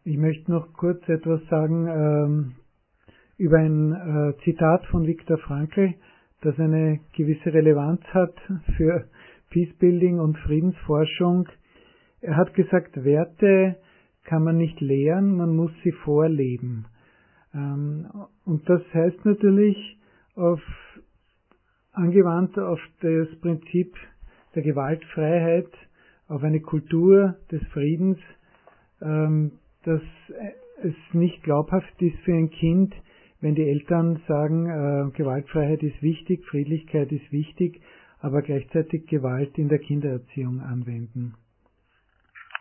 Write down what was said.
Ich möchte noch kurz etwas sagen über ein Zitat von Viktor Frankl, das eine gewisse Relevanz hat für Peacebuilding und Friedensforschung. Er hat gesagt, Werte kann man nicht lehren, man muss sie vorleben. Und das heißt natürlich, angewandt auf das Prinzip der Gewaltfreiheit, auf eine Kultur des Friedens, dass es nicht glaubhaft ist für ein Kind, wenn die Eltern sagen, Gewaltfreiheit ist wichtig, Friedlichkeit ist wichtig, aber gleichzeitig Gewalt in der Kindererziehung anwenden.